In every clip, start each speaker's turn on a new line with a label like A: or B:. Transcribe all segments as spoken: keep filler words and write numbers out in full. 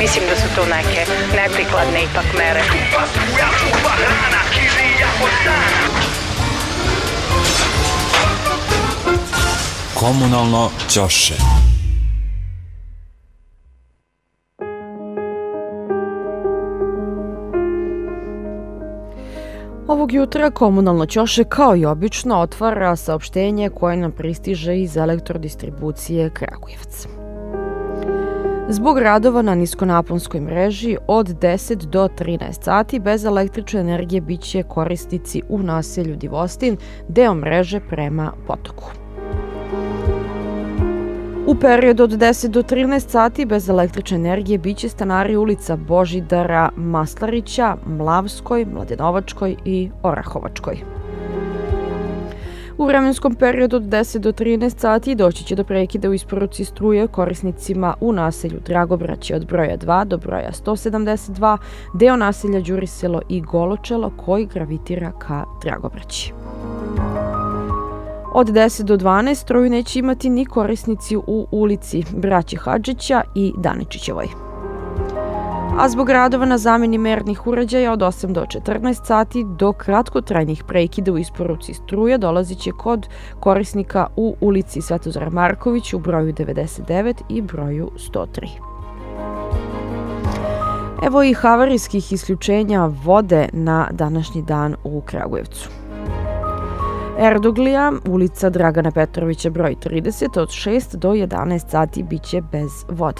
A: Mislim da su to neke neprikladne ipak mere.
B: Komunalno ćoše.
C: Ovog jutra Komunalno ćoše kao i obično otvara saopštenje koje nam pristiže iz elektrodistribucije Kragujevac. Zbog radova na niskonaponskoj mreži od deset do trinaest sati bez električne energije biće korisnici u naselju Divostin, deo mreže prema potoku. U periodu od deset do trinaest sati bez električne energije biće stanari ulica Božidara Maslarića, Mlavskoj, Mladenovačkoj i Orahovačkoj. U vremenskom periodu od deset do trinaest sati doći će do prekida u isporuci struje korisnicima u naselju Dragobraće od broja dva do broja sto sedamdeset dva, deo naselja Đuriselo i Goločelo koji gravitira ka Dragobraći. Od deset do dvanaest struju neće imati ni korisnici u ulici Braće Hadžića i Daničićevoj. A zbog radova na zameni mernih uređaja od osam do četrnaest sati do kratkotrajnih prekida u isporuci struje dolazit će kod korisnika u ulici Svetozara Marković u broju devedeset devet i broju sto tri. Evo i havarijskih isključenja vode na današnji dan u Kragujevcu. Erdoglija, ulica Dragana Petrovića broj trideset, od šest do jedanaest sati biće bez vode.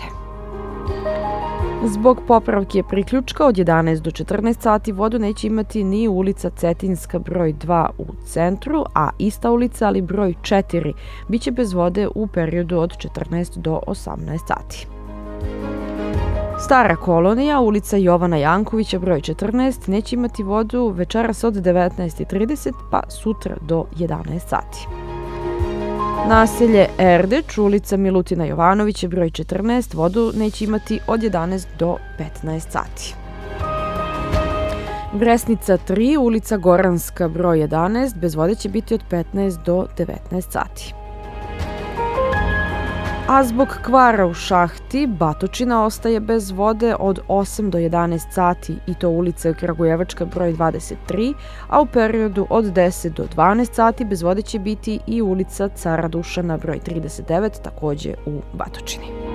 C: Zbog popravke priključka od jedanaest do četrnaest sati vodu neće imati ni ulica Cetinska broj dva u centru, a ista ulica, ali broj četiri, biće bez vode u periodu od četrnaest do osamnaest sati. Stara kolonija, ulica Jovana Jankovića broj četrnaest, neće imati vodu večeras od devetnaest i trideset pa sutra do jedanaest sati. Naselje Erdeč, ulica Milutina Jovanovića broj četrnaest, vodu neće imati od jedanaest do petnaest sati. Bresnica tri, ulica Goranska broj jedanaest, bez vode će biti od petnaest do devetnaest sati. A zbog kvara u šahti, Batočina ostaje bez vode od osam do jedanaest sati i to ulica Kragujevačka broj dvadeset tri, a u periodu od deset do dvanaest sati bez vode će biti i ulica Cara Dušana broj trideset devet, takođe u Batočini.